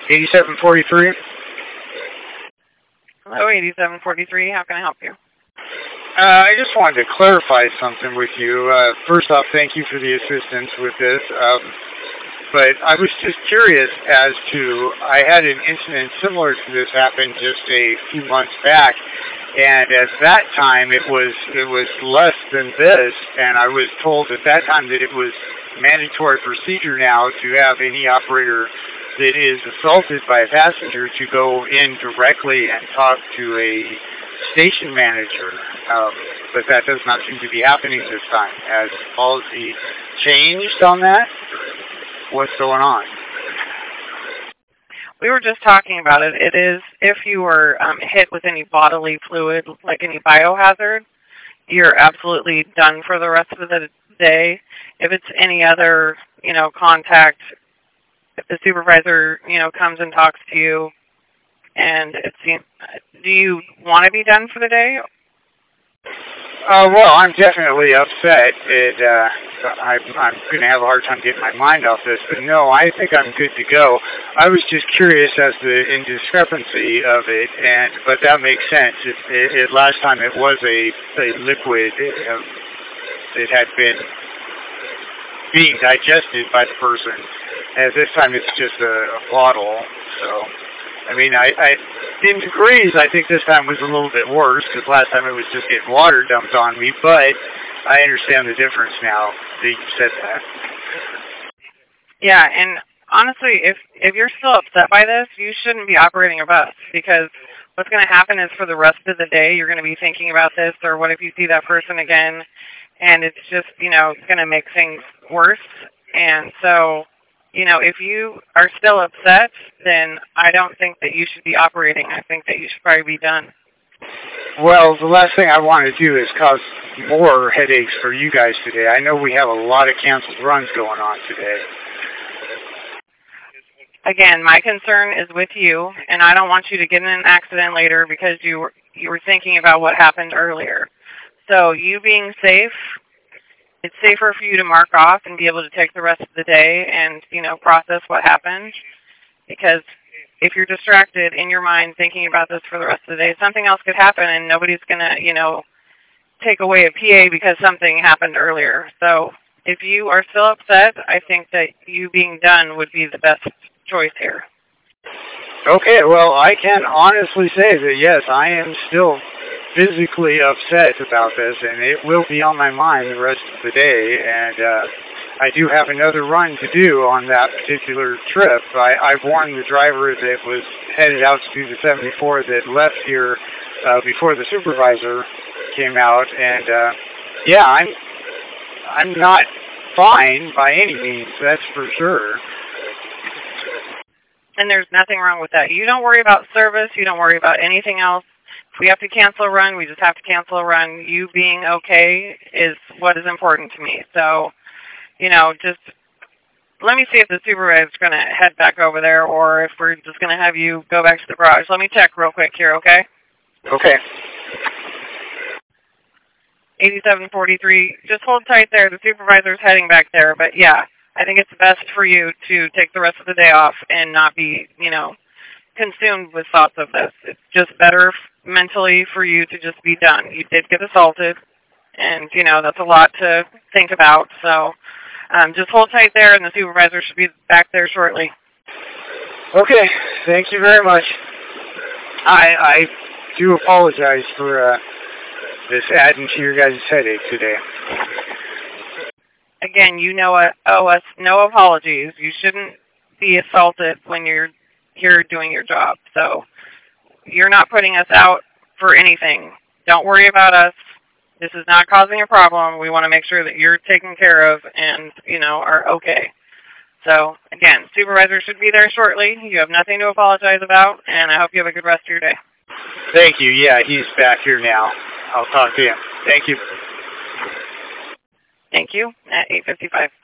8743. Hello, 8743. How can I help you? I just wanted to clarify something with you. First off, thank you for the assistance with this. But I was just curious as to, I had an incident similar to this happen just a few months back, and at that time it was less than this, and I was told at that time that it was mandatory procedure now to have any operator that is assaulted by a passenger to go in directly and talk to a station manager. But that does not seem to be happening this time. Has policy changed on that? What's going on? We were just talking about it. It is, if you were hit with any bodily fluid, like any biohazard, you're absolutely done for the rest of the day. If it's any other, contact, if the supervisor, comes and talks to you, and do you want to be done for the day? Well, I'm definitely upset. I'm going to have a hard time getting my mind off this, but no, I think I'm good to go. I was just curious as to the indiscrepancy of it, but that makes sense. Last time it was a liquid that had been being digested by the person, and this time it's just a bottle. So, I mean, in degrees, I think this time was a little bit worse, because last time it was just getting water dumped on me, but I understand the difference now that you said that. Yeah, and honestly, if you're still upset by this, you shouldn't be operating a bus, because what's going to happen is for the rest of the day, you're going to be thinking about this, or what if you see that person again, and it's just, going to make things worse. And so, if you are still upset, then I don't think that you should be operating. I think that you should probably be done. Well, the last thing I want to do is cause more headaches for you guys today. I know we have a lot of canceled runs going on today. Again, my concern is with you, and I don't want you to get in an accident later because you were thinking about what happened earlier. So you being safe, it's safer for you to mark off and be able to take the rest of the day and, process what happened. Because if you're distracted in your mind thinking about this for the rest of the day, something else could happen and nobody's going to, take away a PA because something happened earlier. So if you are still upset, I think that you being done would be the best choice here. Okay, well, I can honestly say that, yes, I am still physically upset about this, and it will be on my mind the rest of the day, and I do have another run to do on that particular trip. I warned the driver that was headed out to do the 74 that left here before the supervisor came out, and yeah, I'm not fine by any means, that's for sure. And there's nothing wrong with that. You don't worry about service, you don't worry about anything else. If we have to cancel a run, we just have to cancel a run. You being okay is what is important to me. So, just let me see if the supervisor is going to head back over there or if we're just going to have you go back to the garage. Let me check real quick here, okay? Okay. 8743, just hold tight there. The supervisor's heading back there. But, yeah, I think it's best for you to take the rest of the day off and not be, consumed with thoughts of this. It's just better mentally for you to just be done. You did get assaulted, and, that's a lot to think about. So just hold tight there, and the supervisor should be back there shortly. Okay. Thank you very much. I do apologize for this adding to your guys' headache today. Again, owe us no apologies. You shouldn't be assaulted when you're here doing your job. So you're not putting us out for anything. Don't worry about us. This is not causing a problem. We want to make sure that you're taken care of and, are okay. So, again, supervisor should be there shortly. You have nothing to apologize about, and I hope you have a good rest of your day. Thank you. Yeah, he's back here now. I'll talk to him. Thank you. Thank you. At 8:55.